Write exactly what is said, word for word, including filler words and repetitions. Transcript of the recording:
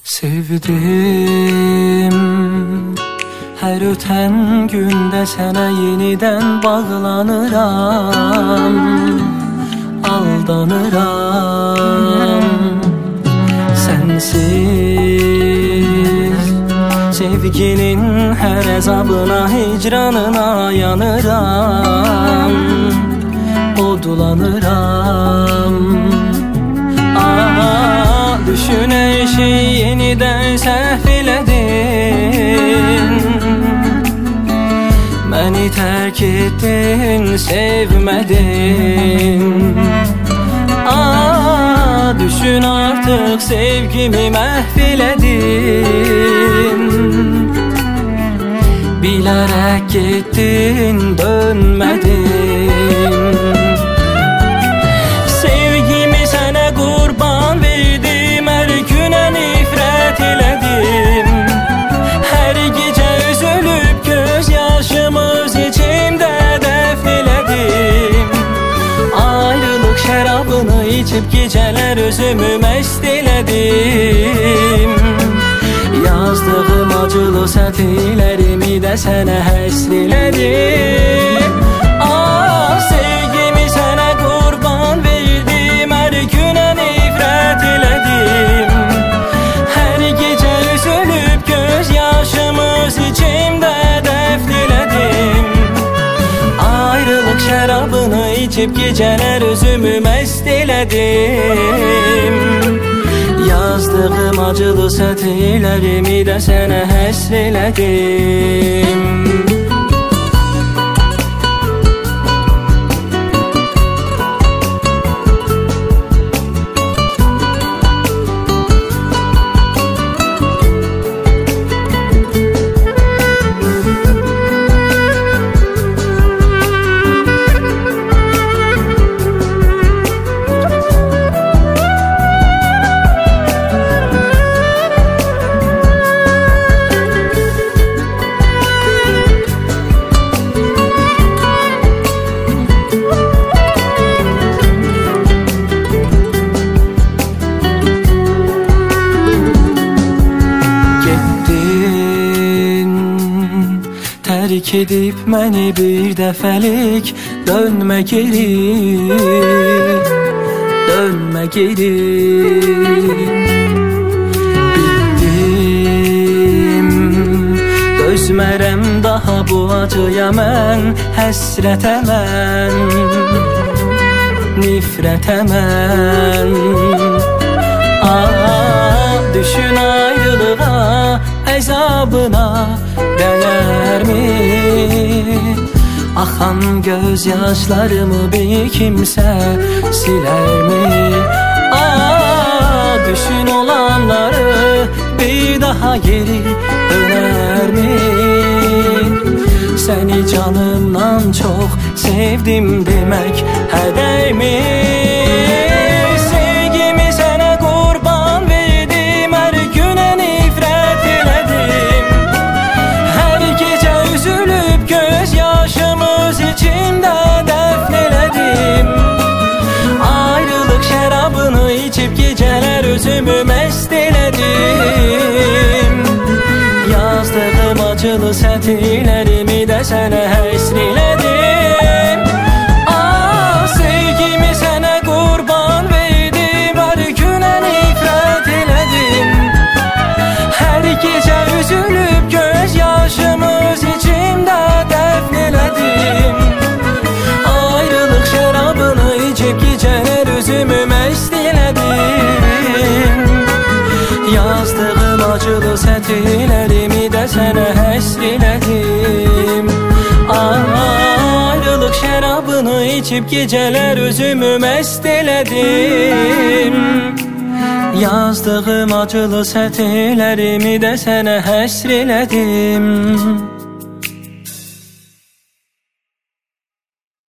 Sevdim, her öten günde sənə yenidən bağlanıram, aldanıram. Sensiz sevginin her əzabına, hicranına yanıram, odulanıram. Aa, düşün her şey yeniden səhv elədin, məni tərk etdin, sevmədin. Aa, düşün artık sevgimi məhv elədin, bilərək getdin, dönmədin. Sevgimi sənə qurban verdim, hər günə nifrət elədim. Hər gecə üzülüb göz yaşımız içimdə dəfn elədim. Ayrılıq şərabını içib gecələr özümü məst elədim. Yazdığım acılı sətirlərimi də sənə həsr elədim. Ah, sevgimi sənə qurban verdim, hər günə nifrət elədim. Hər gecə üzülüb göz yaşımız içimdə dəfn elədim. Ayrılıq şərabını içib gecələr özümü məst elədim. Yazdığım acılı sətirlərimi də sənə həsr elədim. Terk edip məni bir dəfəlik, dönmə geri, dönmə geri. Bitdim, dözmərəm daha bu acıya mən, həsrətə mən, nifrətə mən. Aa, düşün ayrılığa, əzabına dəyərmi? Axan göz yaşlarımı bir kimsə silərmi? Aa, düşün olanları bir daha geri dönermi? Səni canımdan çox sevdim demək hədərmi? Geceler özümü məst elədim. Yazdığım acılı sətirlərimi də sənə həsr elədim. Ah, sevgimi sənə qurban verdim, hər günə nifrət elədim. Hər gecə üzülüb göz yaşımız içimdə dəfn elədim. Ayrılıq şərabını içib gecələr özümü məst yazdığım acılı sətirlərimi də sənə həsr elədim. Ayrılıq şərabını içib gecələr özümü məst elədim. Yazdığım acılı sətirlərimi də sənə həsr elədim.